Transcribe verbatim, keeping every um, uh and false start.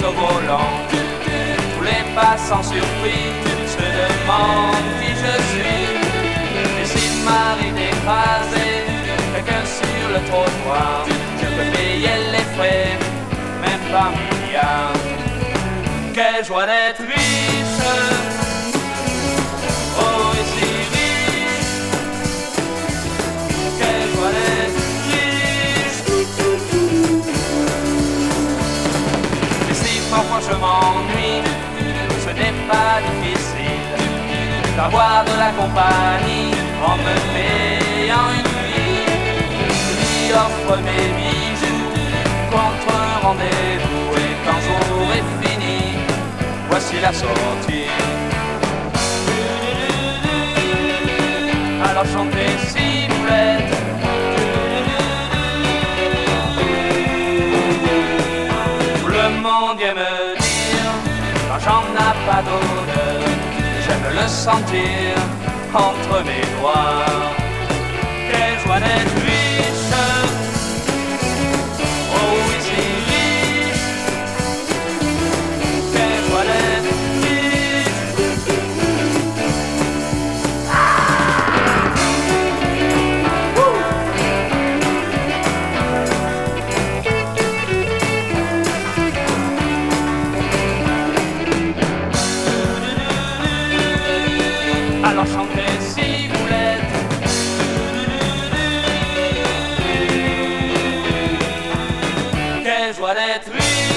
au volant. Tous les passants surpris se demandent qui je suis. Et s'il m'arrive d'écraser quelqu'un sur le trottoir, je peux payer les frais, même par milliards. Quelle joie d'être riche, oh et si riche. Quelle joie d'être riche. Et si parfois je m'ennuie, ce n'est pas difficile d'avoir de la compagnie en me payant une nuit. Je lui offre mes bijoux contre un rendez-vous, et quand j'aurai fini, voici la sortie. Alors chantez si vous l'êtes. Tout le monde vient me dire, quand j'en ai pas d'odeur, j'aime le sentir entre mes doigts. Quelle joie d'être riche, oh oui si riche. Quelle joie d'être riche. Alors chantez si vous l'êtes. Quelle joie d'être riche.